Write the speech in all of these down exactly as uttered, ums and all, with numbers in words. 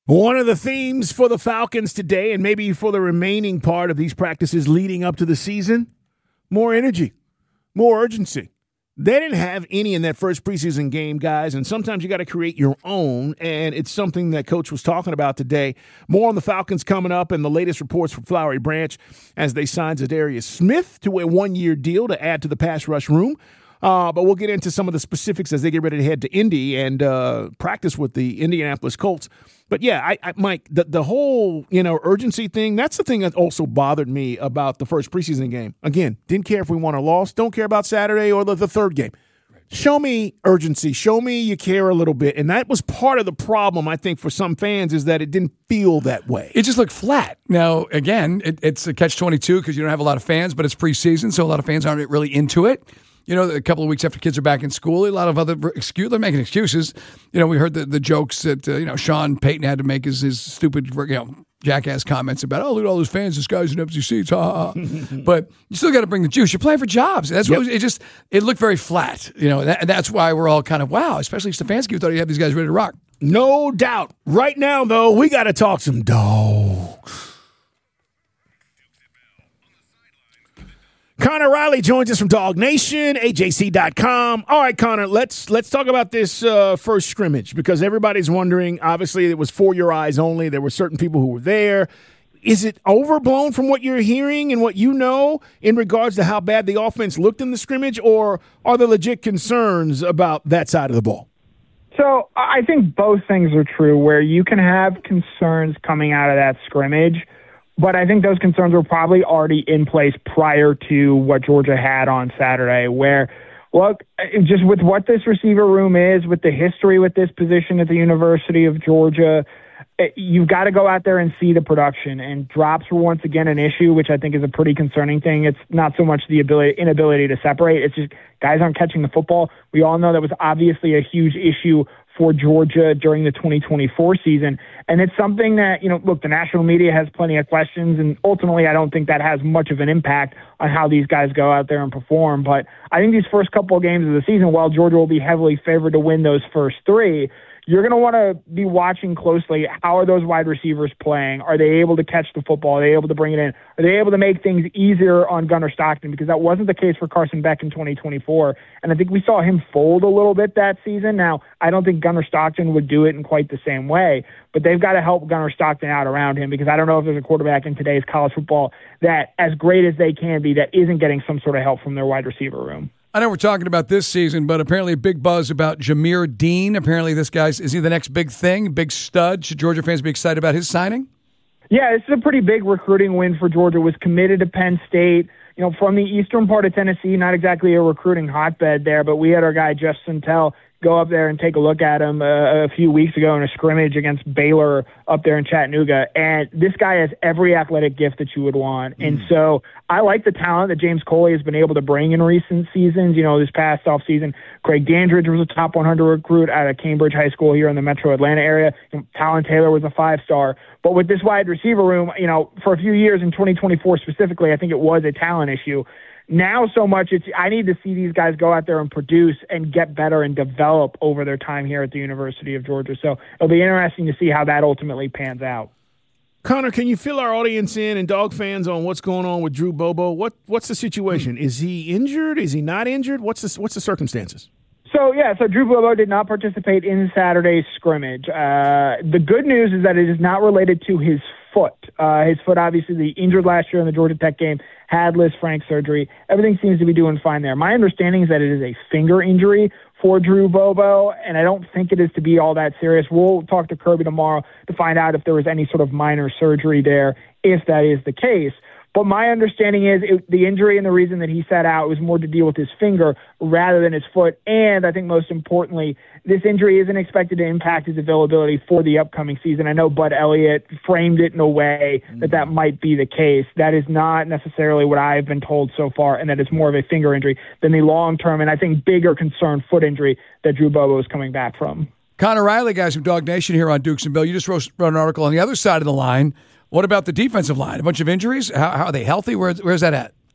One of the themes for the Falcons today, and maybe for the remaining part of these practices leading up to the season, more energy, more urgency. They didn't have any in that first preseason game, guys, and sometimes you got to create your own, and it's something that Coach was talking about today. More on the Falcons coming up, and the latest reports from Flowery Branch as they signed Zadarius Smith to a one-year deal to add to the pass rush room. Uh, but we'll get into some of the specifics as they get ready to head to Indy and uh, practice with the Indianapolis Colts. But, yeah, I, I, Mike, the, the whole, you know, urgency thing, that's the thing that also bothered me about the first preseason game. Again, didn't care if we won or lost. Don't care about Saturday or the, the third game. Show me urgency. Show me you care a little bit. And that was part of the problem, I think, for some fans is that it didn't feel that way. It just looked flat. Now, again, it, it's a catch twenty-two because you don't have a lot of fans, but it's preseason, so a lot of fans aren't really into it. You know, a couple of weeks after kids are back in school, a lot of other excuse they're making excuses. You know, we heard the, the jokes that uh, you know Sean Payton had to make his his stupid you know jackass comments about oh look at all those fans, this guy's in empty seats, ha ha. But you still got to bring the juice. You're playing for jobs. That's yep. what it, it just it looked very flat. You know, and, that, and that's why we're all kind of wow, especially Stefanski thought he had these guys ready to rock. No doubt. Right now, though, we got to talk some dogs. Connor Riley joins us from Dog Nation, A J C dot com. All right, Connor, let's let's talk about this uh, first scrimmage because everybody's wondering. Obviously, it was for your eyes only. There were certain people who were there. Is it overblown from what you're hearing and what you know in regards to how bad the offense looked in the scrimmage, or are there legit concerns about that side of the ball? So I think both things are true, where you can have concerns coming out of that scrimmage. But I think those concerns were probably already in place prior to what Georgia had on Saturday, where, look, just with what this receiver room is, with the history with this position at the University of Georgia, you've got to go out there and see the production. And drops were once again an issue, which I think is a pretty concerning thing. It's not so much the ability, inability to separate. It's just guys aren't catching the football. We all know that was obviously a huge issue for Georgia during the twenty twenty-four season. And it's something that, you know, look, the national media has plenty of questions, and ultimately I don't think that has much of an impact on how these guys go out there and perform. But I think these first couple of games of the season, while Georgia will be heavily favored to win those first three, you're going to want to be watching closely. How are those wide receivers playing? Are they able to catch the football? Are they able to bring it in? Are they able to make things easier on Gunnar Stockton? Because that wasn't the case for Carson Beck in twenty twenty-four. And I think we saw him fold a little bit that season. Now, I don't think Gunnar Stockton would do it in quite the same way, but they've got to help Gunnar Stockton out around him, because I don't know if there's a quarterback in today's college football that, as great as they can be, that isn't getting some sort of help from their wide receiver room. I know we're talking about this season, but apparently a big buzz about Jameer Dean. Apparently this guy's, is he the next big thing, big stud? Should Georgia fans be excited about his signing? Yeah, this is a pretty big recruiting win for Georgia. Was committed to Penn State, you know, from the eastern part of Tennessee, not exactly a recruiting hotbed there, but we had our guy Justin Tell go up there and take a look at him uh, a few weeks ago in a scrimmage against Baylor up there in Chattanooga. And this guy has every athletic gift that you would want. Mm. And so I like the talent that James Coley has been able to bring in recent seasons. You know, this past offseason, Craig Dandridge was a top one hundred recruit out of Cambridge High School here in the metro Atlanta area. Talon Taylor was a five-star. But with this wide receiver room, you know, for a few years in twenty twenty-four specifically, I think it was a talent issue. Now so much, it's I need to see these guys go out there and produce and get better and develop over their time here at the University of Georgia. So it'll be interesting to see how that ultimately pans out. Connor, can you fill our audience in and dog fans on what's going on with Drew Bobo? What What's the situation? Is he injured? Is he not injured? What's the, what's the circumstances? So, yeah, so Drew Bobo did not participate in Saturday's scrimmage. Uh, the good news is that it is not related to his foot. Uh, his foot, obviously, he injured last year in the Georgia Tech game, had Liz Frank surgery. Everything seems to be doing fine there. My understanding is that it is a finger injury for Drew Bobo, and I don't think it is to be all that serious. We'll talk to Kirby tomorrow to find out if there was any sort of minor surgery there, if that is the case. But my understanding is it, the injury and the reason that he sat out was more to deal with his finger rather than his foot. And I think most importantly, this injury isn't expected to impact his availability for the upcoming season. I know Bud Elliott framed it in a way that that might be the case. That is not necessarily what I've been told so far, and that it's more of a finger injury than the long-term and I think bigger concern foot injury that Drew Bobo is coming back from. Connor Riley, guys from Dog Nation here on Dukes and Bill. You just wrote, wrote an article on the other side of the line. What about the defensive line? A bunch of injuries? How, how are they healthy? Where, where's that at?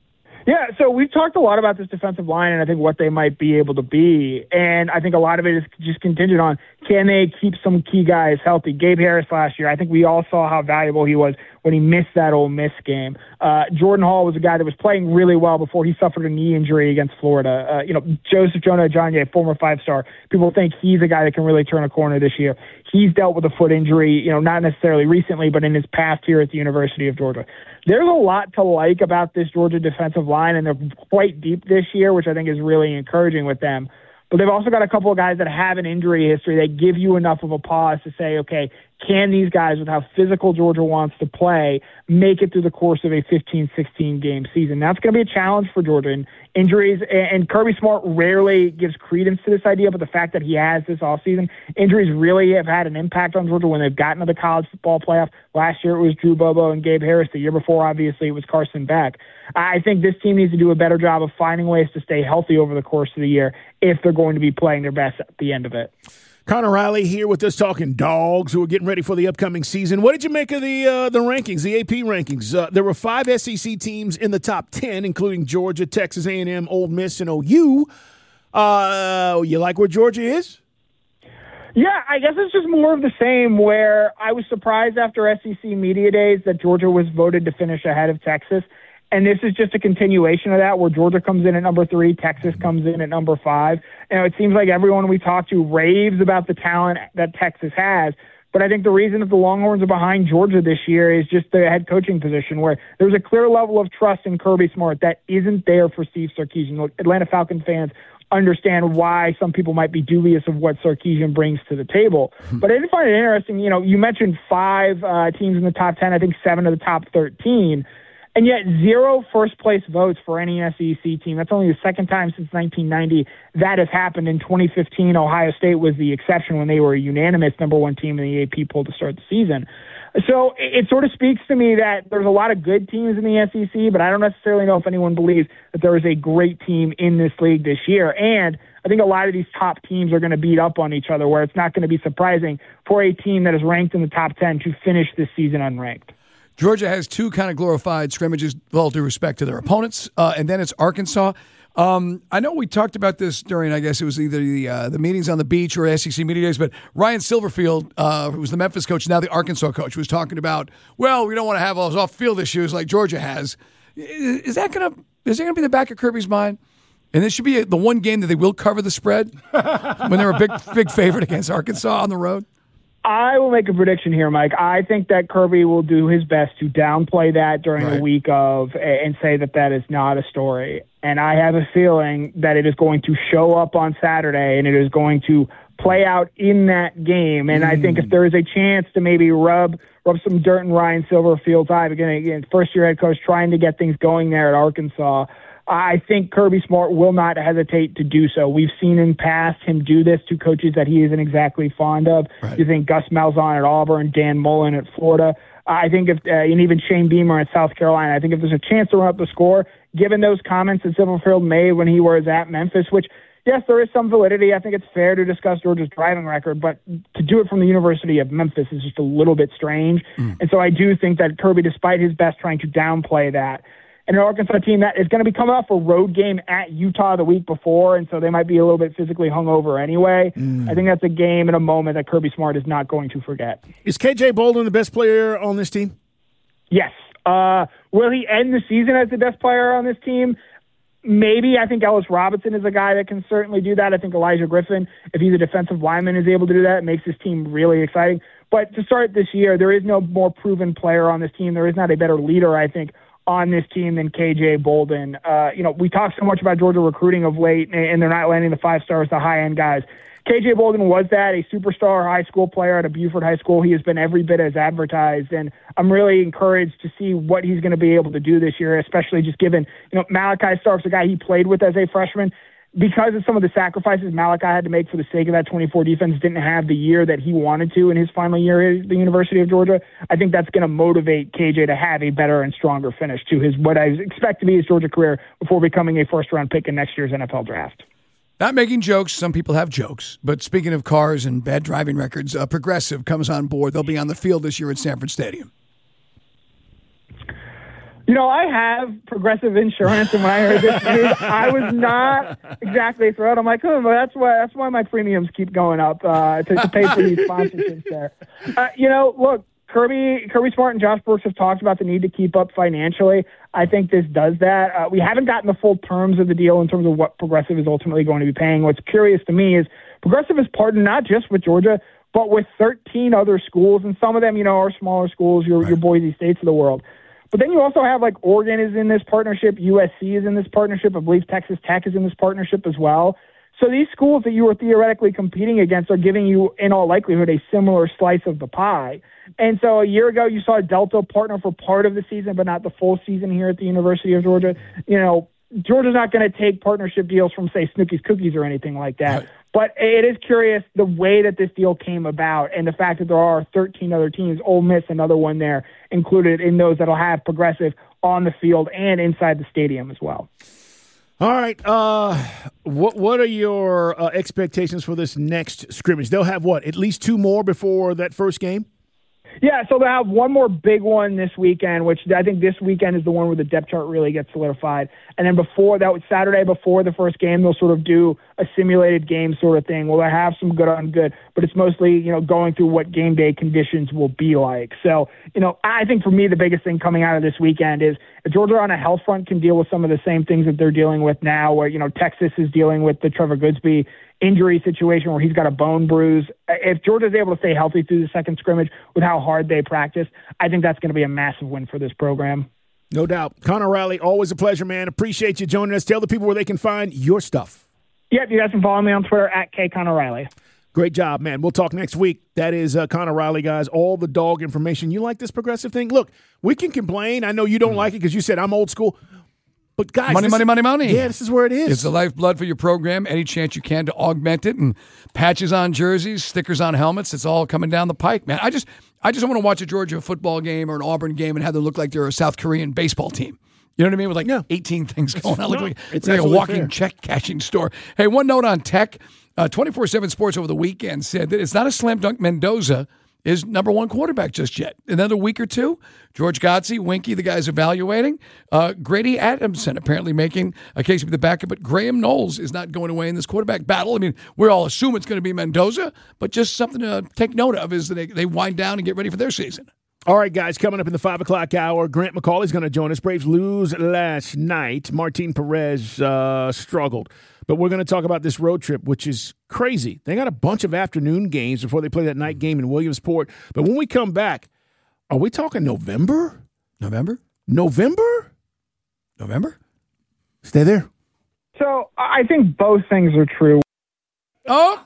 Yeah, so we've talked a lot about this defensive line and I think what they might be able to be. And I think a lot of it is just contingent on, can they keep some key guys healthy? Gabe Harris last year, I think we all saw how valuable he was when he missed that Ole Miss game. Uh, Jordan Hall was a guy that was playing really well before he suffered a knee injury against Florida. Uh, you know, Joseph Jonah Ajonye, former five-star, people think he's a guy that can really turn a corner this year. He's dealt with a foot injury, you know, not necessarily recently, but in his past here at the University of Georgia. There's a lot to like about this Georgia defensive line, and they're quite deep this year, which I think is really encouraging with them. But they've also got a couple of guys that have an injury history that give you enough of a pause to say, okay, can these guys, with how physical Georgia wants to play, make it through the course of a fifteen, sixteen game season? That's going to be a challenge for Georgia. And injuries, and Kirby Smart rarely gives credence to this idea, but the fact that he has this offseason, injuries really have had an impact on Georgia when they've gotten to the college football playoff. Last year it was Drew Bobo and Gabe Harris. The year before, obviously, it was Carson Beck. I think this team needs to do a better job of finding ways to stay healthy over the course of the year if they're going to be playing their best at the end of it. Connor Riley here with us talking Dogs who are getting ready for the upcoming season. What did you make of the uh, the rankings, the A P rankings? Uh, there were five S E C teams in the top ten, including Georgia, Texas A and M, Ole Miss, and O U. Uh, you like where Georgia is? Yeah, I guess it's just more of the same, where I was surprised after S E C Media Days that Georgia was voted to finish ahead of Texas. And this is just a continuation of that, where Georgia comes in at number three, Texas comes in at number five. You know, it seems like everyone we talk to raves about the talent that Texas has. But I think the reason that the Longhorns are behind Georgia this year is just the head coaching position, where there's a clear level of trust in Kirby Smart that isn't there for Steve Sarkisian. Atlanta Falcons fans understand why some people might be dubious of what Sarkisian brings to the table. But I did find it interesting. You know, you mentioned five uh, teams in the top ten, I think seven of the top thirteen. And yet zero first-place votes for any S E C team. That's only the second time since nineteen ninety that has happened. In twenty fifteen, Ohio State was the exception when they were a unanimous number one team in the A P poll to start the season. So it, it sort of speaks to me that there's a lot of good teams in the S E C, but I don't necessarily know if anyone believes that there is a great team in this league this year. And I think a lot of these top teams are going to beat up on each other, where it's not going to be surprising for a team that is ranked in the top ten to finish this season unranked. Georgia has two kind of glorified scrimmages, with all due respect to their opponents, uh, and then it's Arkansas. Um, I know we talked about this during, I guess it was either the uh, the meetings on the beach or S E C Media Days, but Ryan Silverfield, uh, who was the Memphis coach, now the Arkansas coach, was talking about, well, we don't want to have all those off-field issues like Georgia has. Is that going to is that going to be in the back of Kirby's mind? And this should be the one game that they will cover the spread when they're a big, big favorite against Arkansas on the road? I will make a prediction here, Mike. I think that Kirby will do his best to downplay that during right. the week of and say that that is not a story. And I have a feeling that it is going to show up on Saturday and it is going to play out in that game. And mm. I think if there is a chance to maybe rub rub some dirt in Ryan Silverfield's eye, again, again first-year head coach trying to get things going there at Arkansas, I think Kirby Smart will not hesitate to do so. We've seen in past him do this to coaches that he isn't exactly fond of. Right. You think Gus Malzahn at Auburn, Dan Mullen at Florida. I think if, uh, and even Shane Beamer at South Carolina, I think if there's a chance to run up the score, given those comments that Silverfield made when he was at Memphis, which, yes, there is some validity. I think it's fair to discuss Georgia's driving record, but to do it from the University of Memphis is just a little bit strange. Mm. And so I do think that Kirby, despite his best trying to downplay that, and an Arkansas team that is going to be coming off a road game at Utah the week before, and so they might be a little bit physically hungover anyway. Mm. I think that's a game and a moment that Kirby Smart is not going to forget. Is K J Bolden the best player on this team? Yes. Uh, will he end the season as the best player on this team? Maybe. I think Ellis Robinson is a guy that can certainly do that. I think Elijah Griffin, if he's a defensive lineman, is able to do that. It makes this team really exciting. But to start this year, there is no more proven player on this team. There is not a better leader, I think, on this team than K J Bolden. Uh, you know, we talk so much about Georgia recruiting of late, and they're not landing the five stars, the high-end guys. K J Bolden was that, a superstar high school player at a Buford High School. He has been every bit as advertised, and I'm really encouraged to see what he's going to be able to do this year, especially just given, you know, Malachi Stark's a guy he played with as a freshman. Because of some of the sacrifices Malachi had to make for the sake of that twenty-four defense, didn't have the year that he wanted to in his final year at the University of Georgia. I think that's going to motivate K J to have a better and stronger finish to his what I expect to be his Georgia career before becoming a first-round pick in next year's N F L draft. Not making jokes. Some people have jokes. But speaking of cars and bad driving records, uh, Progressive comes on board. They'll be on the field this year at Sanford Stadium. You know, I have Progressive Insurance, and when I heard this news, I was not exactly thrilled. I'm like, oh, well, that's why that's why my premiums keep going up uh, to, to pay for these sponsorships there. Uh, you know, look, Kirby, Kirby Smart and Josh Brooks have talked about the need to keep up financially. I think this does that. Uh, we haven't gotten the full terms of the deal in terms of what Progressive is ultimately going to be paying. What's curious to me is Progressive is partnered not just with Georgia, but with thirteen other schools, and some of them, you know, are smaller schools, your, right. your Boise States of the world. But then you also have, like, Oregon is in this partnership, U S C is in this partnership, I believe Texas Tech is in this partnership as well. So these schools that you were theoretically competing against are giving you, in all likelihood, a similar slice of the pie. And so a year ago, you saw Delta partner for part of the season, but not the full season here at the University of Georgia. You know, Georgia's not going to take partnership deals from, say, Snooki's Cookies or anything like that. Right. But it is curious the way that this deal came about and the fact that there are thirteen other teams, Ole Miss, another one there, included in those that'll have Progressive on the field and inside the stadium as well. All right. Uh, what what are your uh, expectations for this next scrimmage? They'll have, what, at least two more before that first game? Yeah, so they'll have one more big one this weekend, which I think this weekend is the one where the depth chart really gets solidified. And then before that, Saturday before the first game, they'll sort of do a simulated game sort of thing. Well, they have some good on good, but it's mostly, you know, going through what game day conditions will be like. So, you know, I think for me the biggest thing coming out of this weekend is if Georgia on a health front can deal with some of the same things that they're dealing with now, where, you know, Texas is dealing with the Trevor Goodsby injury situation where he's got a bone bruise. If Georgia's able to stay healthy through the second scrimmage with how hard they practice, I think that's going to be a massive win for this program. No doubt. Connor Riley, always a pleasure, man. Appreciate you joining us. Tell the people where they can find your stuff. Yep, you guys can follow me on Twitter at K Connor Riley. Great job, man. We'll talk next week. That is uh, Connor Riley, guys. All the dog information. You like this Progressive thing? Look, we can complain. I know you don't like it because you said I'm old school. But guys, money, money, is, money, money. Yeah, this is where it is. It's the lifeblood for your program. Any chance you can to augment it, and patches on jerseys, stickers on helmets. It's all coming down the pike, man. I just, I just want to watch a Georgia football game or an Auburn game and have them look like they're a South Korean baseball team. You know what I mean? With like yeah. eighteen things going on, like, no, it's like a walking fair. check cashing store. Hey, one note on tech: uh, twenty-four seven Sports over the weekend said that it's not a slam dunk Mendoza is number one quarterback just yet. Another week or two, George Godsey, Winky, the guy's evaluating. Uh, Grady Adamson apparently making a case to be the backup, but Graham Knowles is not going away in this quarterback battle. I mean, we all assume it's going to be Mendoza, but just something to take note of is that they, they wind down and get ready for their season. All right, guys, coming up in the five o'clock hour, Grant McCauley is going to join us. Braves lose last night. Martin Perez uh, struggled. But we're going to talk about this road trip, which is crazy. They got a bunch of afternoon games before they play that night game in Williamsport. But when we come back, are we talking November? November? November? November? Stay there. So I think both things are true. Oh!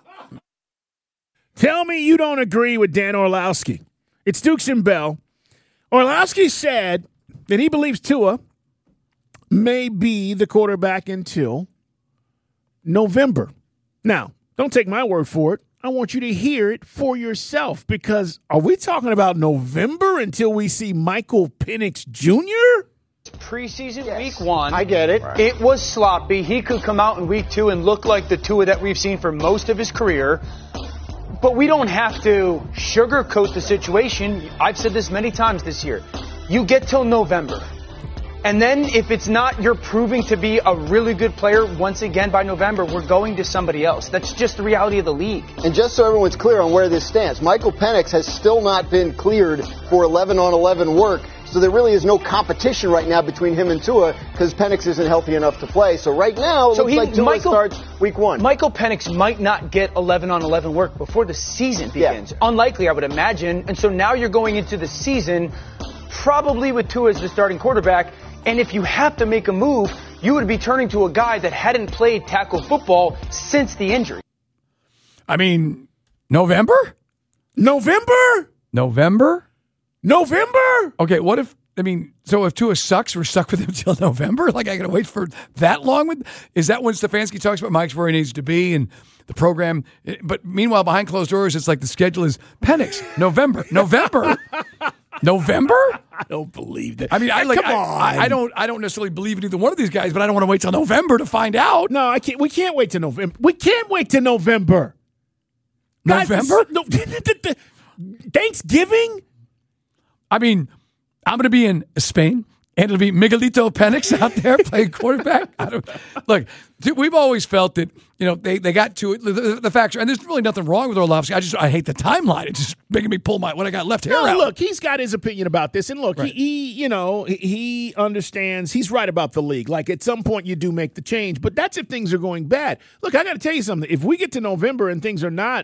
Tell me you don't agree with Dan Orlowski. It's Dukes and Bell. Orlowski said that he believes Tua may be the quarterback until November. Now, don't take my word for it. I want you to hear it for yourself, because are we talking about November until we see Michael Penix Junior? Preseason yes. week one. I get it. Right. It was sloppy. He could come out in week two and look like the Tua that we've seen for most of his career. But we don't have to sugarcoat the situation. I've said this many times this year. You get till November. And then if it's not, you're proving to be a really good player once again by November, we're going to somebody else. That's just the reality of the league. And just so everyone's clear on where this stands, Michael Penix has still not been cleared for eleven on eleven work. So there really is no competition right now between him and Tua because Penix isn't healthy enough to play. So right now, it so looks he, like Tua Michael, starts week one. Michael Penix might not get eleven on eleven work before the season begins. Yeah. Unlikely, I would imagine. And so now you're going into the season probably with Tua as the starting quarterback. And if you have to make a move, you would be turning to a guy that hadn't played tackle football since the injury. I mean, November? November? November? November? Okay, what if, I mean, so if Tua sucks, we're stuck with him until November? Like, I got to wait for that long? With Is that when Stefanski talks about Mike's where he needs to be and the program? But meanwhile, behind closed doors, it's like the schedule is Penix, November, November. November? I don't believe that. I mean, I like. Come on. I, I don't. I don't necessarily believe in either one of these guys, but I don't want to wait till November to find out. No, I can't. We can't wait till November. We can't wait till November. November? Guys, no, Thanksgiving? I mean, I'm going to be in Spain And it'll be Miguelito Penix out there playing quarterback. I don't look. Dude, we've always felt that you know they, they got to it. The, the, the factor, and there's really nothing wrong with Orlovsky. I just I hate the timeline. It's just making me pull my what I got left hair no, out. Look, he's got his opinion about this, and look, right. he, he you know he, he understands. He's right about the league. Like at some point you do make the change, but that's if things are going bad. Look, I got to tell you something. If we get to November and things are not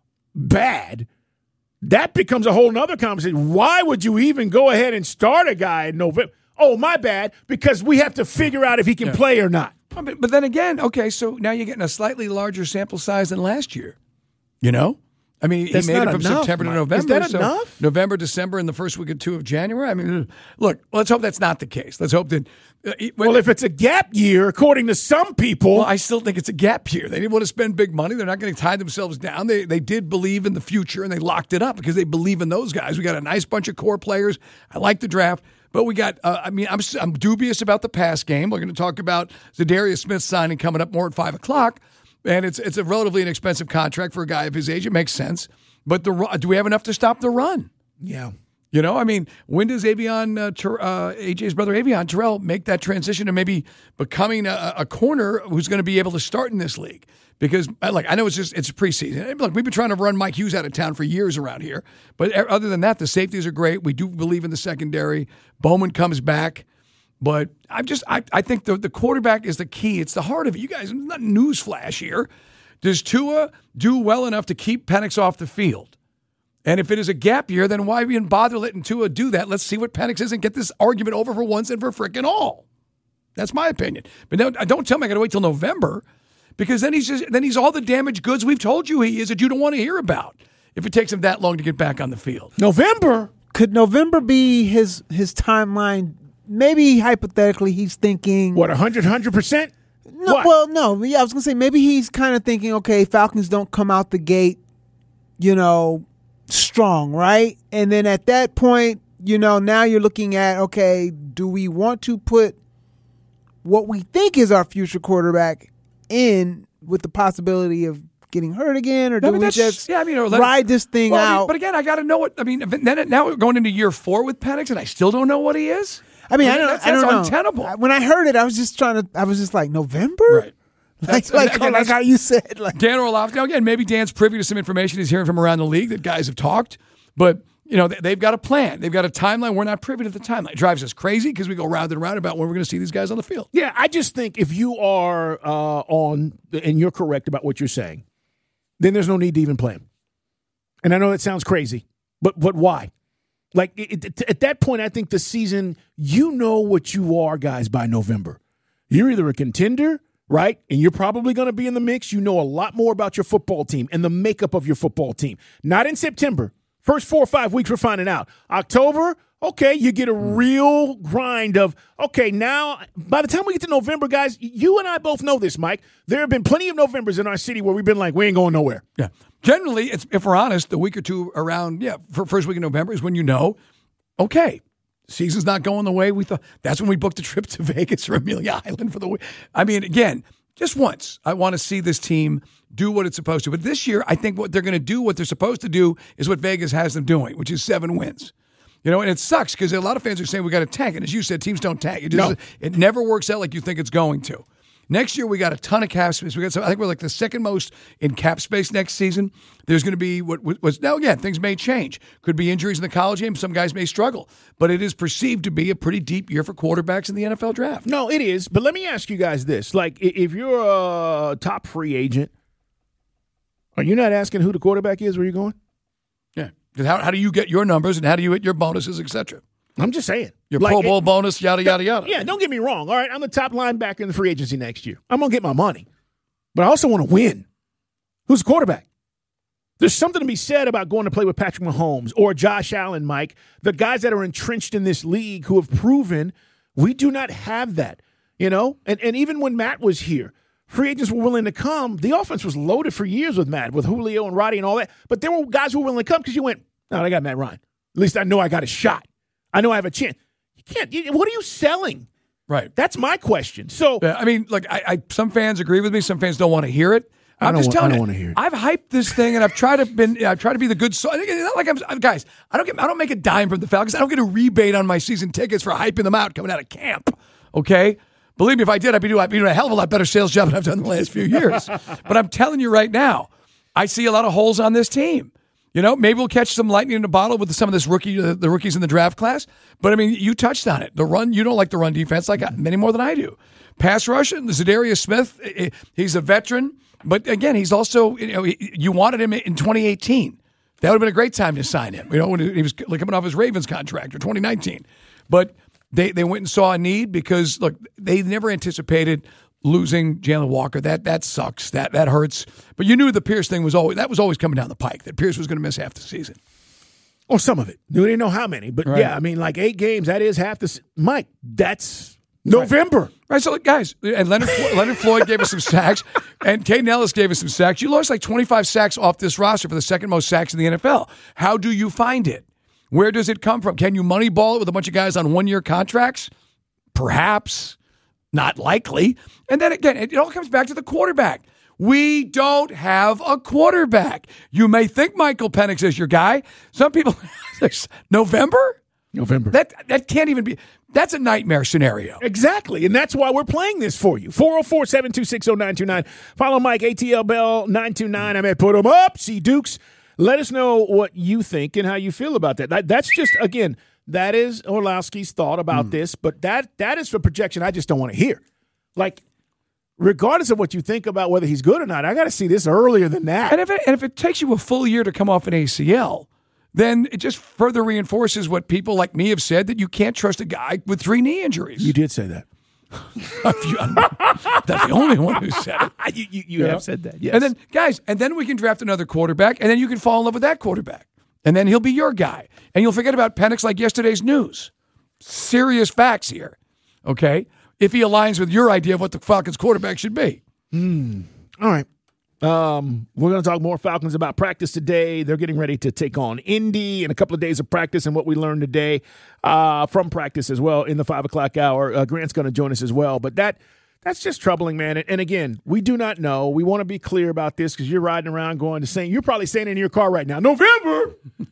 bad, that becomes a whole nother conversation. Why would you even go ahead and start a guy in November? Oh, my bad, because we have to figure out if he can yeah. play or not. But, but then again, okay, so now you're getting a slightly larger sample size than last year. You know? I mean, That's he made it from enough, September Mike. to November. Is that so enough? November, December, and the first week or two of January. I mean, look, let's hope that's not the case. Let's hope that. Uh, well, when, if it's a gap year, according to some people. Well, I still think it's a gap year. They didn't want to spend big money. They're not going to tie themselves down. They they did believe in the future, and they locked it up because they believe in those guys. We got a nice bunch of core players. I like the draft. But we got, uh, I mean, I'm I'm dubious about the pass game. We're going to talk about Zadarius Smith signing coming up more at five o'clock. And it's it's a relatively inexpensive contract for a guy of his age. It makes sense. But the do we have enough to stop the run? Yeah. You know, I mean, when does Avion, uh, Ter- uh, A J's brother Avion Terrell make that transition to maybe becoming a, a corner who's going to be able to start in this league? Because, like, I know it's just it's preseason. Look, we've been trying to run Mike Hughes out of town for years around here. But other than that, the safeties are great. We do believe in the secondary. Bowman comes back. But I'm just, I, I think the, the quarterback is the key. It's the heart of it. You guys, not news flash here. Does Tua do well enough to keep Penix off the field? And if it is a gap year, then why even bother letting Tua do that? Let's see what Penix is and get this argument over for once and for frickin' all. That's my opinion. But now, don't tell me I got to wait till November. Because then he's just then he's all the damaged goods we've told you he is that you don't want to hear about if it takes him that long to get back on the field. November? Could November be his his timeline? Maybe hypothetically he's thinking what, one hundred, one hundred percent? No, what? Well, no. Yeah, I was going to say maybe he's kind of thinking, okay, Falcons don't come out the gate, you know, strong, right? And then at that point, you know, now you're looking at, okay, do we want to put what we think is our future quarterback in with the possibility of getting hurt again, or do no, we just yeah, I mean, ride this thing well, out? I mean, but again, I got to know what I mean. Then it, now we're going into year four with Penix, and I still don't know what he is. I mean, I, I mean don't. that's, I don't that's know. untenable. When I heard it, I was just trying to. I was just like, November, right? Like, like, again, like how you said, like Dan Orlovsky. Now, again, maybe Dan's privy to some information he's hearing from around the league that guys have talked, but. You know, they've got a plan. They've got a timeline. We're not privy to the timeline. It drives us crazy because we go round and round about when we're going to see these guys on the field. Yeah, I just think if you are uh, on, and you're correct about what you're saying, then there's no need to even play him. And I know that sounds crazy, but but why? Like, it, it, at that point, I think the season, you know what you are, guys, by November. You're either a contender, right, and you're probably going to be in the mix. You know a lot more about your football team and the makeup of your football team. Not in September. First four or five weeks, we're finding out. October, okay, you get a real grind of, okay, now, by the time we get to November, guys, you and I both know this, Mike. There have been plenty of Novembers in our city where we've been like, we ain't going nowhere. Yeah. Generally, it's, if we're honest, the week or two around, yeah, for first week of November is when you know, okay, season's not going the way we thought. That's when we booked a trip to Vegas or Amelia Island for the week. I mean, again, just once, I want to see this team do what it's supposed to. But this year, I think what they're going to do, what they're supposed to do, is what Vegas has them doing, which is seven wins. You know, and it sucks because a lot of fans are saying we got to tank. And as you said, teams don't tank. It, just, no. it never works out like you think it's going to. Next year, we got a ton of cap space. We got some, I think we're like the second most in cap space next season. There's going to be what was now again, things may change. Could be injuries in the college game. Some guys may struggle, but it is perceived to be a pretty deep year for quarterbacks in the N F L draft. No, it is. But let me ask you guys this: like, if you're a top free agent, are you not asking who the quarterback is? Where you're going? Yeah. How how do you get your numbers and how do you hit your bonuses, et cetera? I'm just saying. Your like, Pro Bowl it, bonus, yada, yada, yada. Yeah, don't get me wrong. All right, I'm the top linebacker in the free agency next year. I'm going to get my money. But I also want to win. Who's the quarterback? There's something to be said about going to play with Patrick Mahomes or Josh Allen, Mike, the guys that are entrenched in this league who have proven we do not have that, you know? And, and even when Matt was here, free agents were willing to come. The offense was loaded for years with Matt, with Julio and Roddy and all that. But there were guys who were willing to come because you went, no, I got Matt Ryan. At least I know I got a shot. I know I have a chance. You can't. You, what are you selling? Right. That's my question. So, yeah, I mean, look, I, I some fans agree with me. Some fans don't want to hear it. I I'm don't just want, telling I don't you, want to hear it. I've hyped this thing, and I've tried to been. I've tried to be the good. So, it's not like I'm guys. I don't get. I don't make a dime from the Falcons. I don't get a rebate on my season tickets for hyping them out coming out of camp. Okay, believe me, if I did, I'd be doing, I'd be doing a hell of a lot better sales job than I've done the last few years. But I'm telling you right now, I see a lot of holes on this team. You know, maybe we'll catch some lightning in a bottle with some of this rookie, uh, the rookies in the draft class. But I mean, you touched on it. The run, you don't like the run defense like many more than I do. Pass rush, Zadarius Smith, he's a veteran. But again, he's also, you know, you wanted him in twenty eighteen. That would have been a great time to sign him, you know, when he was coming off his Ravens contract, or twenty nineteen. But they, they went and saw a need because, look, they never anticipated losing Jalen Walker. That that sucks. That that hurts. But you knew the Pierce thing was always, that was always coming down the pike, that Pierce was going to miss half the season. Or some of it. We didn't know how many. But Right. yeah, I mean, like eight games, that is half the se- Mike, that's November. Right, so guys, and Leonard Leonard Floyd gave us some sacks, and Caden Ellis gave us some sacks. You lost like twenty-five sacks off this roster for the second most sacks in the N F L. How do you find it? Where does it come from? Can you moneyball it with a bunch of guys on one-year contracts? Perhaps. Not likely. And then again, it all comes back to the quarterback. We don't have a quarterback. You may think Michael Penix is your guy. Some people, November? November. That that can't even be. That's a nightmare scenario. Exactly, and that's why we're playing this for you. four oh four, seven two six, oh nine two nine. Follow Mike, A T L Bell nine two nine. I'm at Put 'em Up. See Dukes. Let us know what you think and how you feel about that. that that's just, again, that is Orlowski's thought about mm. this, but that that is for projection I just don't want to hear. Like, regardless of what you think about whether he's good or not, I got to see this earlier than that. And if it, and if it takes you a full year to come off an A C L, then it just further reinforces what people like me have said, that you can't trust a guy with three knee injuries. You did say that. I'm not the only one who said it. You, you, you yeah. have said that, yes. And then, guys, and then we can draft another quarterback, and then you can fall in love with that quarterback. And then he'll be your guy. And you'll forget about Penix like yesterday's news. Serious facts here, okay? If he aligns with your idea of what the Falcons quarterback should be. Mm. All right. Um, we're going to talk more Falcons about practice today. They're getting ready to take on Indy in a couple of days of practice, and what we learned today uh, from practice as well in the five o'clock hour. Uh, Grant's going to join us as well. But that that's just troubling, man. And, and again, we do not know. We want to be clear about this because you're riding around going to saying, you're probably saying in your car right now, November.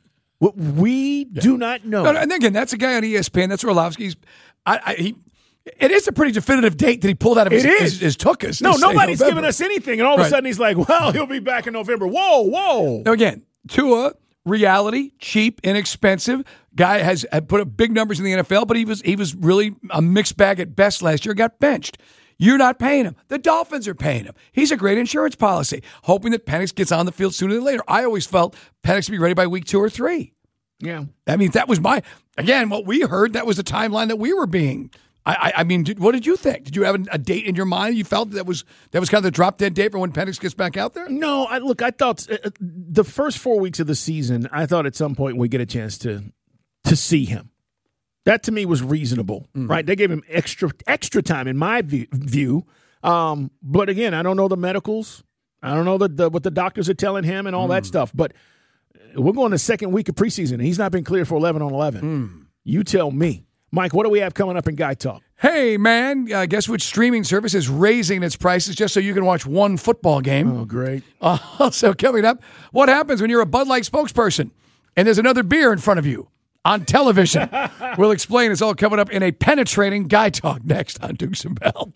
We yeah. do not know. No, no, and again, that's a guy on E S P N. That's Orlovsky's. I, I, he. It is a pretty definitive date that he pulled out of his, it is. his, his tuchus. No, nobody's giving us anything. And all of right. a sudden he's like, well, he'll be back in November. Whoa, whoa. Now, again, Tua, reality, cheap, inexpensive. Guy has put up big numbers in the N F L, but he was he was really a mixed bag at best last year, got benched. You're not paying him. The Dolphins are paying him. He's a great insurance policy, hoping that Penix gets on the field sooner than later. I always felt Penix would be ready by week two or three. Yeah. I mean, that was my, again, what we heard, that was the timeline that we were being I, I, I mean, did, what did you think? Did you have a, a date in your mind? You felt that was that was kind of the drop dead date for when Penix gets back out there? No, I, look, I thought uh, the first four weeks of the season, I thought at some point we get a chance to to see him. That to me was reasonable, mm. right? They gave him extra extra time in my view. view. Um, but again, I don't know the medicals. I don't know the, the, what the doctors are telling him and all mm. that stuff. But we're going the second week of preseason, and he's not been cleared for eleven on eleven. Mm. You tell me. Mike, what do we have coming up in Guy Talk? Hey, man, uh, guess which streaming service is raising its prices just so you can watch one football game? Oh, great. Uh, also coming up, what happens when you're a Bud Light spokesperson and there's another beer in front of you on television? We'll explain. It's all coming up in a penetrating Guy Talk next on Dukes and Bell.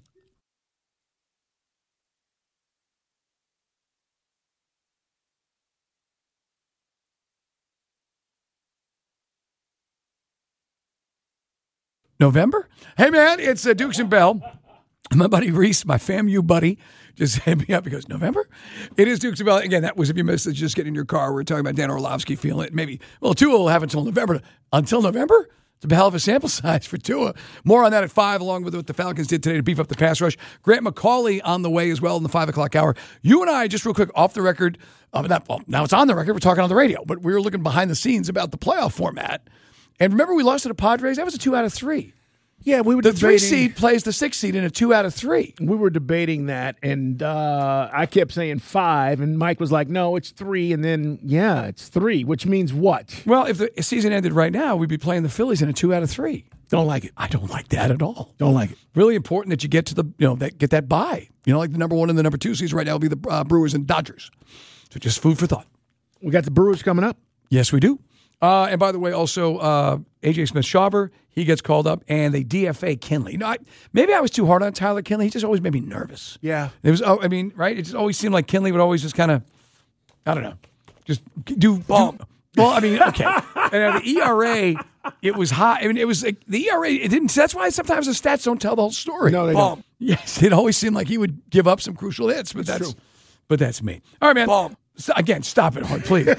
November? Hey, man, it's uh, Dukes and Bell. My buddy Reese, my FAMU buddy, just hit me up. He goes, November? It is Dukes and Bell. Again, that was, if you missed it, just get in your car. We're talking about Dan Orlovsky feeling it. Maybe, well, Tua will have until November. Until November? It's a hell of a sample size for Tua. More on that at five, along with what the Falcons did today to beef up the pass rush. Grant McCauley on the way as well in the five o'clock hour. You and I, just real quick, off the record, uh, not, well, now it's on the record, we're talking on the radio, but we were looking behind the scenes about the playoff format. And remember, we lost to the Padres? That was a two out of three. Yeah, we were The debating, three seed plays the six seed in a two out of three. We were debating that, and uh, I kept saying five, and Mike was like, no, it's three, and then, yeah, it's three, which means what? Well, if the season ended right now, we'd be playing the Phillies in a two out of three. Don't like it. I don't like that at all. Don't like it. Really important that you get to the, you know, that get that bye. You know, like the number one and the number two seeds right now will be the uh, Brewers and Dodgers. So just food for thought. We got the Brewers coming up. Yes, we do. Uh, and by the way, also uh, A J Smith-Shawver, he gets called up, and they D F A Kinley. You know, I, maybe I was too hard on Tyler Kinley. He just always made me nervous. Yeah. It was. Oh, I mean, right? It just always seemed like Kinley would always just kind of, I don't know, just do bump. Well, I mean, okay. And uh, the E R A, it was high. I mean, it was like, the E R A. It didn't. That's why sometimes the stats don't tell the whole story. No, they Bump. don't. Yes, it always seemed like he would give up some crucial hits, but that's, true. but that's me. All right, man. Bump. So, again, stop it, Hart, please.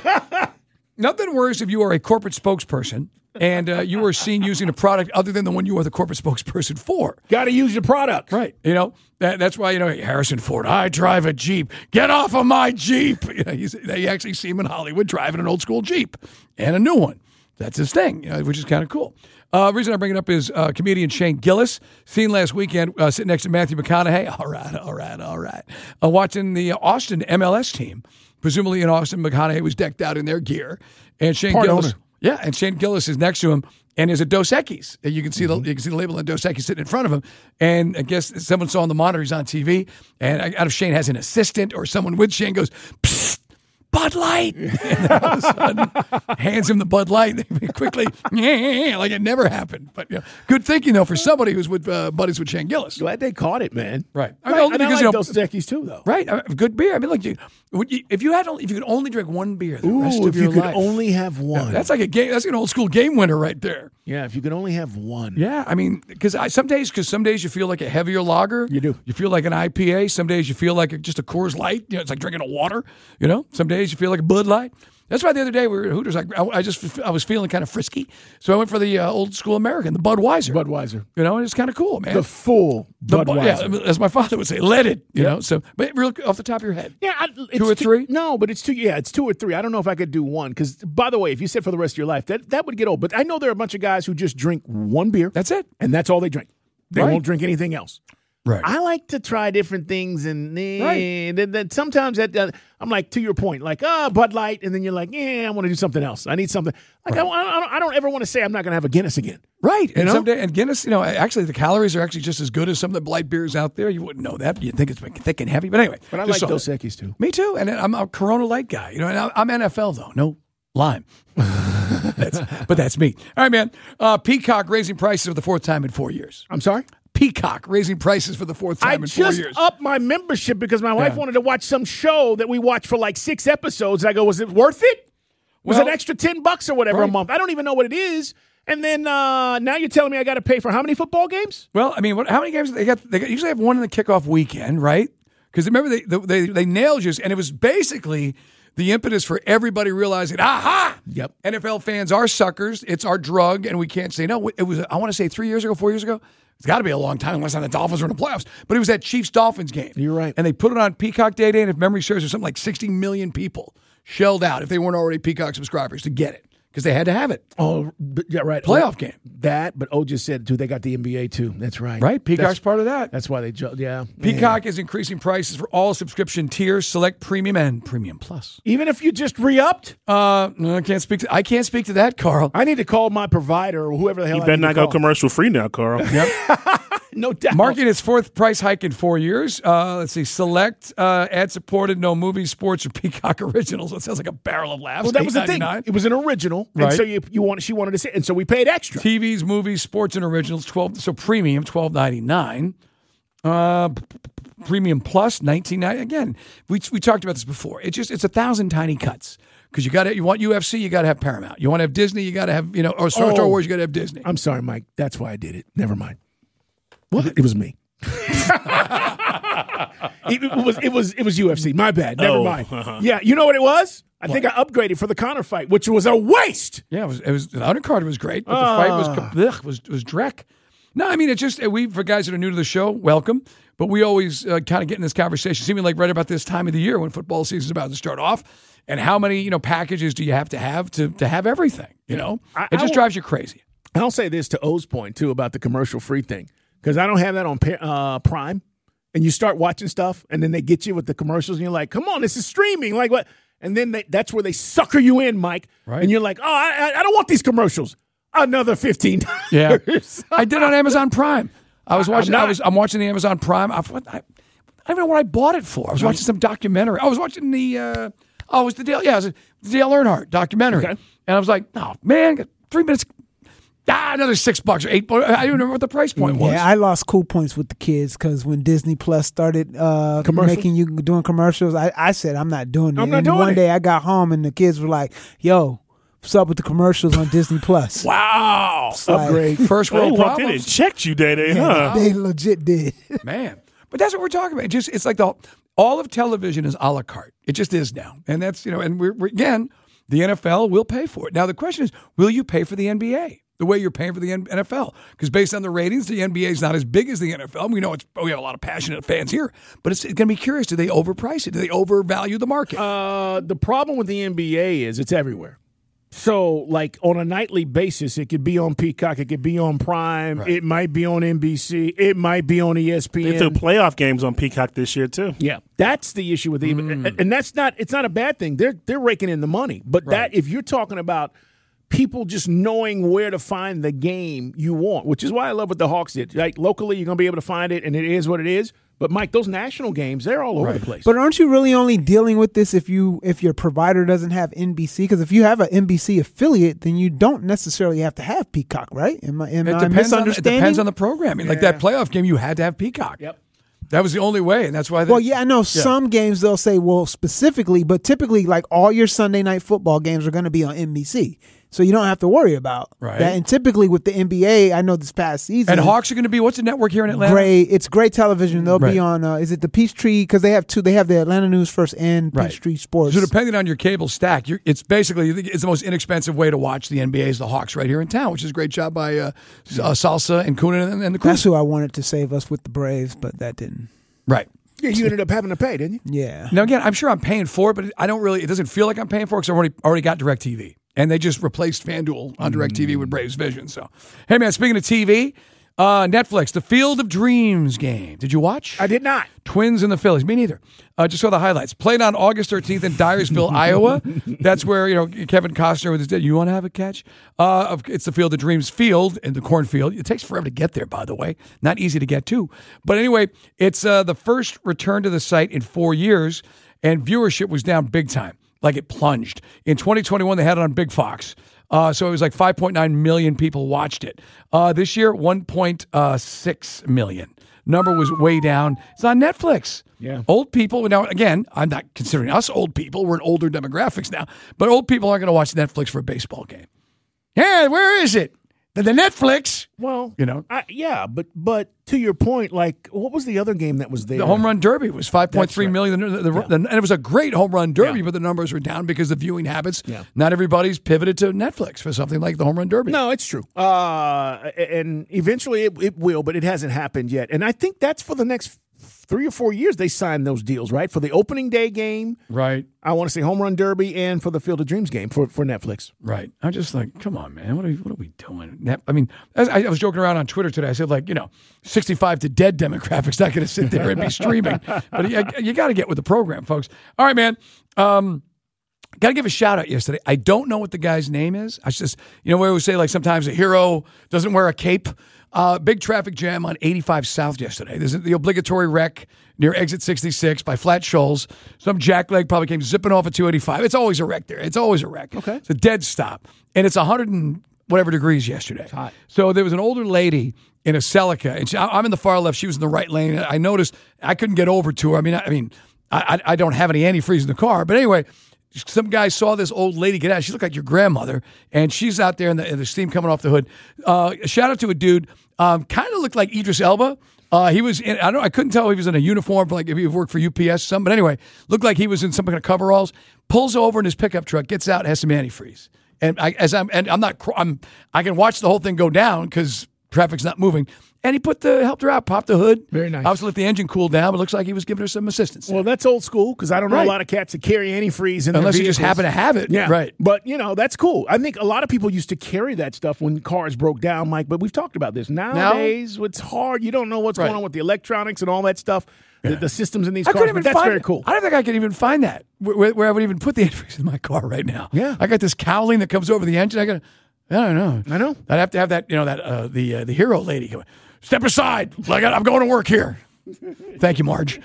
Nothing worse if you are a corporate spokesperson and uh, you are seen using a product other than the one you are the corporate spokesperson for. Got to use your product. Right. You know, that, that's why, you know, Harrison Ford, I drive a Jeep. Get off of my Jeep. You know, he's, they actually see him in Hollywood driving an old school Jeep and a new one. That's his thing, you know, which is kind of cool. Uh, the reason I bring it up is uh, comedian Shane Gillis, seen last weekend uh, sitting next to Matthew McConaughey. All right, all right, all right. Uh, watching the Austin M L S team. Presumably in Austin, McConaughey was decked out in their gear. And Shane Part Gillis. owner. Yeah, and Shane Gillis is next to him and is a Dos Equis. And you can see Mm-hmm. the you can see the label on Dos Equis sitting in front of him. And I guess someone saw on the monitor, he's on T V, and out of Shane has an assistant or someone with Shane goes, psst, Bud Light. And then all of a sudden, hands him the Bud Light quickly, like it never happened. But you know, good thinking, though, for somebody who's with uh, buddies with Shane Gillis. Glad they caught it, man. Right. I, mean, Right, and because, I like you know, those Secchies too, though. Right. Uh, good beer. I mean, look, you, would you, if you had only, if you could only drink one beer the Ooh, rest if of your you could life, only have one. that's like a game. That's an old school game winner right there. Yeah, if you could only have one. Yeah, I mean, because some days, because some days you feel like a heavier lager. You do. You feel like an I P A. Some days you feel like a, just a Coors Light. You know, it's like drinking a water. You know, some days you feel like a Bud Light. That's why the other day we were at Hooters. Like I, I just I was feeling kind of frisky, so I went for the uh, old school American, the Budweiser. Budweiser. You know, and it's kind of cool, man. The full The bu- Budweiser. yeah, as my father would say, let it. You Yep. know, so but real off the top of your head. Yeah, I, it's Two or three? No, but it's two. Yeah, it's two or three. I don't know if I could do one because, by the way, if you said for the rest of your life, that that would get old. But I know there are a bunch of guys who just drink one beer. That's it. and that's all they drink. They Right. won't drink anything else. Right. I like to try different things, and eh, Right. then, then sometimes that uh, I'm like, to your point, like ah Bud Light, and then you're like, yeah, I want to do something else. I need something. Like I, I, don't, I don't ever want to say I'm not going to have a Guinness again. Right. And know? someday, and Guinness, you know, actually the calories are actually just as good as some of the light beers out there. You wouldn't know that. You'd think it's thick and heavy. But anyway. But I just like saw Dos that. Equis too. Me too. And I'm a Corona Light guy. You know, and I'm N F L though. No lime. that's, but that's me. All right, man. Uh, Peacock raising prices for the fourth time in four years. I'm sorry. Peacock raising prices for the fourth time I in four just years. upped my membership because my wife Yeah. wanted to watch some show that we watched for like six episodes. And I go, was it worth it? Was Well- it an extra ten bucks or whatever Right. a month? I don't even know what it is. And then uh, now you're telling me I got to pay for how many football games? Well, I mean, what, how many games they got? They got, usually have one in the kickoff weekend, right? Because remember they, they they nailed you, and it was basically the impetus for everybody realizing, aha, Yep. N F L fans are suckers. It's our drug, and we can't say no. It was I want to say three years ago, four years ago. It's got to be a long time unless the Dolphins were in the playoffs. But it was that Chiefs Dolphins game. You're right. And they put it on Peacock Day Day, and if memory serves, there's something like sixty million people shelled out if they weren't already Peacock subscribers to get it because they had to have it. Oh, but- yeah, right. Playoff Oh, game. That, but O just said too. They got the N B A too. That's right. Right? Peacock's That's, part of that. that's why they. ju- Yeah. Peacock is increasing prices for all subscription tiers, select premium and premium plus. Even if you just re-upped, Uh, no, I can't speak to. I can't speak to that, Carl. I need to call my provider or whoever the hell. You I better need to not go call. commercial free now, Carl. No doubt. Marking its fourth price hike in four years. Uh, let's see, select uh, ad supported, no movies, sports, or Peacock originals. It sounds like a barrel of laughs. Well, that was the thing. eight ninety-nine. It was an original, Right. and so you you want she wanted to say, and so we paid extra. T Vs, movies, sports, and originals. Twelve. So premium, twelve ninety nine. Uh, p- p- premium plus, nineteen ninety. Again, we we talked about this before. It's just it's a thousand tiny cuts because you got to you want U F C, you got to have Paramount. You want to have Disney, you got to have you know, or Star, Oh. Star Wars, you got to have Disney. I'm sorry, Mike. That's why I did it. Never mind. What? It was me. it, it was it was it was U F C. My bad. Never Oh, mind. uh-huh. Yeah, you know what it was? I think I upgraded for the Connor fight, which was a waste. Yeah, it was. It was the undercard was great, but the fight was ugh, was was dreck. No, I mean it's just we for guys that are new to the show, welcome. But we always uh, kind of get in this conversation, seeming like right about this time of the year when football season is about to start off, and how many you know packages do you have to have to to have everything? You know, I- it I just will- drives you crazy. I'll say this to O's point, too, about the commercial-free thing, because I don't have that on uh, Prime, and you start watching stuff, and then they get you with the commercials, and you're like, come on, this is streaming. Like what? And then they, that's where they sucker you in, Mike, right. And you're like, oh, I, I don't want these commercials. Another fifteen dollars. Yeah. I did on Amazon Prime. I was watching. I'm, I was. I'm watching the Amazon Prime. I, I, I don't even know what I bought it for. I was watching some documentary. I was watching the. Uh, oh, it was the Dale. Yeah, it was the Dale Earnhardt documentary. Okay. And I was like, oh man, got three minutes. Ah, another six bucks or eight bucks. I don't even remember what the price point was. Yeah, I lost cool points with the kids because when Disney Plus started uh, making you doing commercials, I, I said I'm not doing it. I'm not and doing one it. day I got home and the kids were like, "Yo, what's up with the commercials on Disney Plus?" Wow, like, upgrade. First world They walked in problems. and checked you, Day Day, huh? They legit did. Man, but that's what we're talking about. It just it's like the all of television is a la carte. It just is now, and that's you know, and we're, we're again, the N F L will pay for it. Now the question is, will you pay for the N B A the way you're paying for the N F L? Because based on the ratings, the N B A is not as big as the N F L. We know it's we have a lot of passionate fans here, but it's going to be curious. Do they overprice it? Do they overvalue the market? Uh, the problem with the N B A is it's everywhere. So, like, on a nightly basis, it could be on Peacock, it could be on Prime, Right. it might be on N B C, it might be on E S P N. They threw playoff games on Peacock this year, too. Yeah, that's the issue with the mm. and that's not it's not a bad thing. They're they're raking in the money, but Right. that if you're talking about people just knowing where to find the game you want, which is why I love what the Hawks did. Like locally, you're gonna be able to find it, and it is what it is. But Mike, those national games, they're all over Right. the place. But aren't you really only dealing with this if you if your provider doesn't have N B C? Because if you have an N B C affiliate, then you don't necessarily have to have Peacock, right? Am I, am it I depends on the, it misunderstanding? depends on the programming. Like that playoff game, you had to have Peacock. Yep. That was the only way, and that's why. They, Well, yeah, I know some games they'll say, well, specifically, but typically, like all your Sunday night football games are going to be on N B C, so you don't have to worry about Right. that. And typically with the N B A, I know this past season, And Hawks are going to be what's the network here in Atlanta? Gray, it's Gray Television. They'll Right. be on. Uh, is it the Peachtree? Because they have two. They have the Atlanta News First and Right. Peachtree Sports. So depending on your cable stack, you're, it's basically it's the most inexpensive way to watch the N B A is the Hawks right here in town, which is a great job by uh, uh, Salsa and Coonan and, and the crew. That's who I wanted to save us with the Braves, but that didn't. Right. Yeah, you ended up having to pay, didn't you? Yeah. Now again, I'm sure I'm paying for it, but I don't really. It doesn't feel like I'm paying for it because I already already got DirecTV, and they just replaced FanDuel on DirecTV with Braves Vision. So, hey man, speaking of T V, uh, Netflix, the Field of Dreams game. Did you watch? I did not. Twins and the Phillies. Me neither. Uh, just saw the highlights. Played on August thirteenth in Dyersville, Iowa. That's where, you know, Kevin Costner with his dad. You want to have a catch? Uh, it's the Field of Dreams field in the cornfield. It takes forever to get there, by the way. Not easy to get to. But anyway, it's uh, the first return to the site in four years, and viewership was down big time. Like it plunged. In twenty twenty-one, they had it on Big Fox. Uh, so it was like five point nine million people watched it. Uh, this year, one point six million. Number was way down. It's on Netflix. Yeah. Old people, now again, I'm not considering us old people. We're in older demographics now. But old people aren't going to watch Netflix for a baseball game. Yeah, where is it? The, the Netflix. Well, You know? I, yeah, but but to your point, like, what was the other game that was there? The home run derby was five point three That's million. The, the, the, and it was a great home run derby, but the numbers were down because of viewing habits. Yeah. Not everybody's pivoted to Netflix for something like the home run derby. No, it's true. Uh, and eventually it, it will, but it hasn't happened yet. And I think that's for the next three or four years they signed those deals, right? For the opening day game, Right. I want to say home run derby, and for the Field of Dreams game for, for Netflix. Right. I'm just like, come on, man. What are, what are we doing? Net- I mean, as I, I was joking around on Twitter today. I said, like, you know, sixty-five to dead demographics not going to sit there and be streaming. But you, you got to get with the program, folks. All right, man. Um, got to give a shout out yesterday. I don't know what the guy's name is. I just, you know, where we say, like, sometimes a hero doesn't wear a cape. Uh, big traffic jam on eighty-five South yesterday. There's the obligatory wreck near exit sixty-six by Flat Shoals. Some jackleg probably came zipping off at two eighty-five. It's always a wreck there. It's always a wreck. Okay. It's a dead stop. And it's one hundred and whatever degrees yesterday. It's hot. So there was an older lady in a Celica, and she, I'm in the far left. She was in the right lane. I noticed I couldn't get over to her. I mean, I, I mean, I, I don't have any antifreeze in the car. But anyway, some guy saw this old lady get out. She looked like your grandmother, and she's out there, and the, and the steam coming off the hood. Uh, shout out to a dude, um, kind of looked like Idris Elba. Uh, he was in, I don't, I couldn't tell if he was in a uniform, for like if he worked for U P S or something. But anyway, looked like he was in some kind of coveralls. Pulls over in his pickup truck, gets out, has some antifreeze. And I, as I'm, and I'm not, I'm, I can watch the whole thing go down because traffic's not moving. And he put the helped her out, popped the hood. Very nice. Obviously let the engine cool down, but it looks like he was giving her some assistance. Well, that's old school because I don't know Right. a lot of cats that carry antifreeze in Unless their you just vehicles. happen to have it. Yeah, Right. But, you know, that's cool. I think a lot of people used to carry that stuff when cars broke down, Mike, but we've talked about this. Nowadays, it's hard. You don't know what's Right. going on with the electronics and all that stuff, the, the systems in these I cars, couldn't but even that's find very it. cool. I don't think I could even find that where, where I would even put the antifreeze in my car right now. Yeah. I got this cowling that comes over the engine. I got, I don't know. I know. I'd have to have that, you know, that uh, the uh, the hero lady going, step aside. Like I'm going to work here. Thank you, Marge.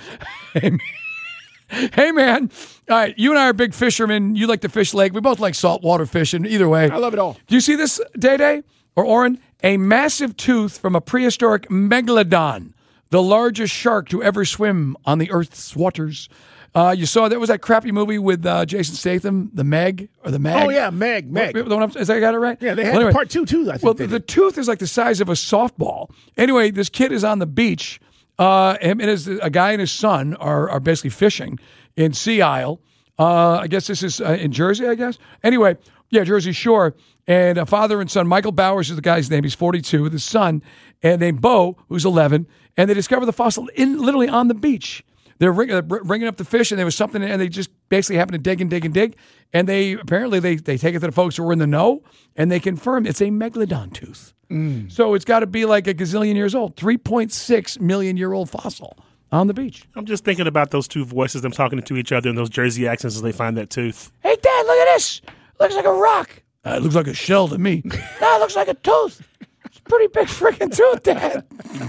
Hey, man. All right, you and I are big fishermen. You like to fish lake. We both like saltwater fishing. Either way. I love it all. Do you see this, Day-Day or Oren? A massive tooth from a prehistoric megalodon, the largest shark to ever swim on the Earth's waters. Uh, you saw that was that crappy movie with uh, Jason Statham, The Meg or The Meg. Oh, yeah, Meg, Meg. The one I'm, is that I got it right? Yeah, they had Well, anyway. part two, too, I think. Well, they the did. tooth is like the size of a softball. Anyway, this kid is on the beach. Uh, him and his, a guy and his son are, are basically fishing in Sea Isle. Uh, I guess this is uh, in Jersey, I guess. Anyway, yeah, Jersey Shore. And a father and son, Michael Bowers is the guy's name. He's forty-two with his son, and named Bo, who's eleven. And they discovered the fossil in literally on the beach. They're ring, uh, bringing up the fish, and there was something, and they just basically happened to dig and dig and dig. And they apparently they they take it to the folks who were in the know, and they confirm it's a megalodon tooth. Mm. So it's got to be like a gazillion years old, three point six million year old fossil on the beach. I'm just thinking about those two voices, them talking to each other in those Jersey accents as they find that tooth. Hey, Dad, look at this. Looks like a rock. Uh, it looks like a shell to me. No, it looks like a tooth. It's a pretty big freaking tooth, Dad.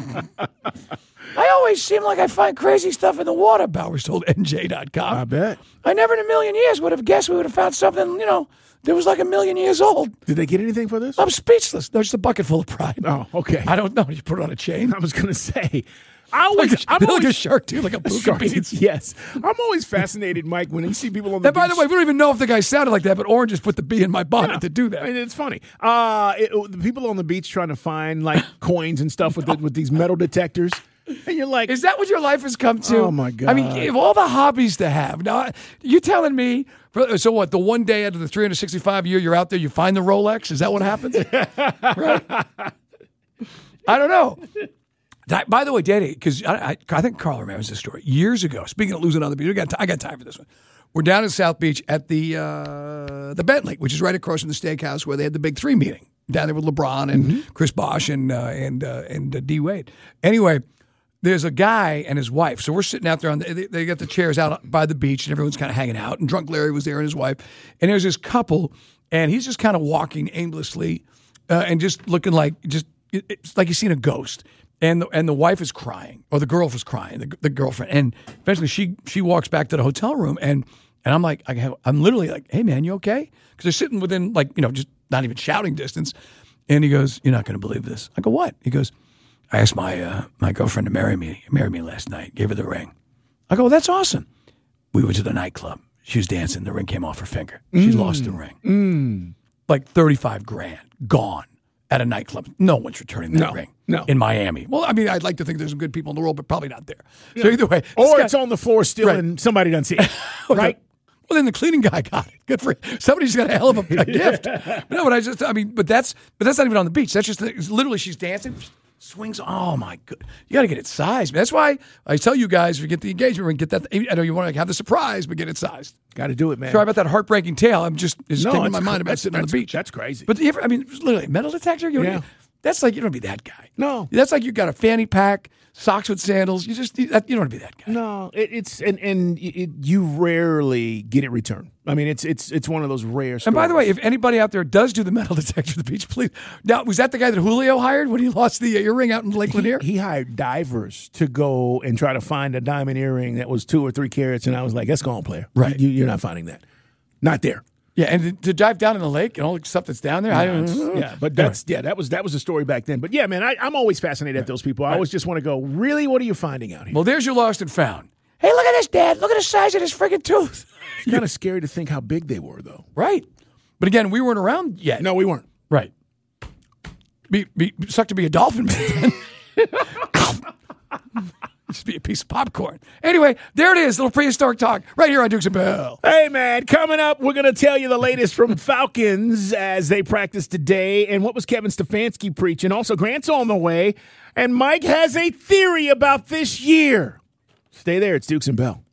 I always seem like I find crazy stuff in the water, Bowers told N J dot com. I bet. I never in a million years would have guessed we would have found something, you know, that was like a million years old. Did they get anything for this? I'm speechless. There's just a bucket full of pride. Oh, okay. I don't know. You put it on a chain. I was going to say. I always, Like a, I'm like always a shark, too, like a book Shark of teeth, beans. yes. I'm always fascinated, Mike, when you see people on the And by beach. the way, we don't even know if the guy sounded like that, but Orange just put the bee in my bonnet Yeah. to do that. I mean, it's funny. Uh, it, the people on the beach trying to find like coins and stuff with the, with these metal detectors, and you're like, Is that what your life has come to? Oh, my I mean, God. of all the hobbies to have. Now, you telling me, so what, the one day out of the three hundred sixty-five year you're out there, you find the Rolex? Is that what happens? Right? I don't know. That, by the way, Daddy, because I, I, I think Carl remembers this story. Years ago, speaking of losing on the beach, we got t- I got time for this one. We're down in South Beach at the uh, the Bentley, which is right across from the steakhouse where they had the Big Three meeting down there with LeBron and Mm-hmm. Chris Bosh and uh, and uh, and uh, D Wade. Anyway, there's a guy and his wife. So we're sitting out there on the, they, they got the chairs out by the beach and everyone's kind of hanging out. And Drunk Larry was there and his wife. And there's this couple, and he's just kind of walking aimlessly uh, and just looking like just it, it's like he's seen a ghost. And the, and the wife is crying, or the girl was crying, the, the girlfriend. And eventually she she walks back to the hotel room, and and I'm like, I have, I'm literally like, hey, man, you okay? Because they're sitting within, like, you know, just not even shouting distance. And he goes, you're not going to believe this. I go, what? He goes, I asked my uh, my girlfriend to marry me, marry me last night, gave her the ring. I go, well, that's awesome. We went to the nightclub. She was dancing. The ring came off her finger. She Mm. lost the ring. mm. Like thirty-five grand, gone. At a nightclub. No one's returning that No, ring no. in Miami. Well, I mean, I'd like to think there's some good people in the world, but probably not there. So either way. this or guy- it's on the floor still Right. and somebody doesn't see it, right? Well, then the cleaning guy got it. Good for him. Somebody's got a hell of a, a gift. No, but I just, I mean, but that's, but that's not even on the beach. That's just it's literally she's dancing, swings. Oh my god, you got to get it sized. That's why I tell you guys, if you get the engagement ring, get that. I know you want to have the surprise, but get it sized. Got to do it, man. Sorry about that heartbreaking tale. I'm just it's No, taking it's my mind cr- about that's- sitting on the that's- beach. that's crazy. But you ever, I mean, literally metal detector. You Yeah. That's like you don't be that guy. No. That's like you got a fanny pack, socks with sandals. You just you don't want to be that guy. No, it, it's and and it, you rarely get it returned. I mean, it's it's it's one of those rare. Stories. And by the way, if anybody out there does do the metal detector at the beach, please. Now, was that the guy that Julio hired when he lost the uh, earring out in Lake Lanier? he, he hired divers to go and try to find a diamond earring that was two or three carats, and I was like, "That's gone, player. Right. You, you're not finding that. Not there." Yeah, and to, to dive down in the lake and all the stuff that's down there. I don't know. Yeah, but that's yeah, that was that was the story back then. But yeah, man, I, I'm always fascinated at those people. I always just want to go, really, what are you finding out here? Well, there's your lost and found. Hey, look at this, Dad. Look at the size of this freaking tooth. It's kind of scary to think how big they were, though. Right. But again, we weren't around yet. No, we weren't. Right. Be, be sucked to be a dolphin, man. Just be a piece of popcorn. Anyway, there it is. Little prehistoric talk right here on Dukes and Bell. Hey, man, coming up, we're going to tell you the latest from Falcons as they practice today and what was Kevin Stefanski preaching. Also, Grant's on the way, and Mike has a theory about this year. Stay there. It's Dukes and Bell.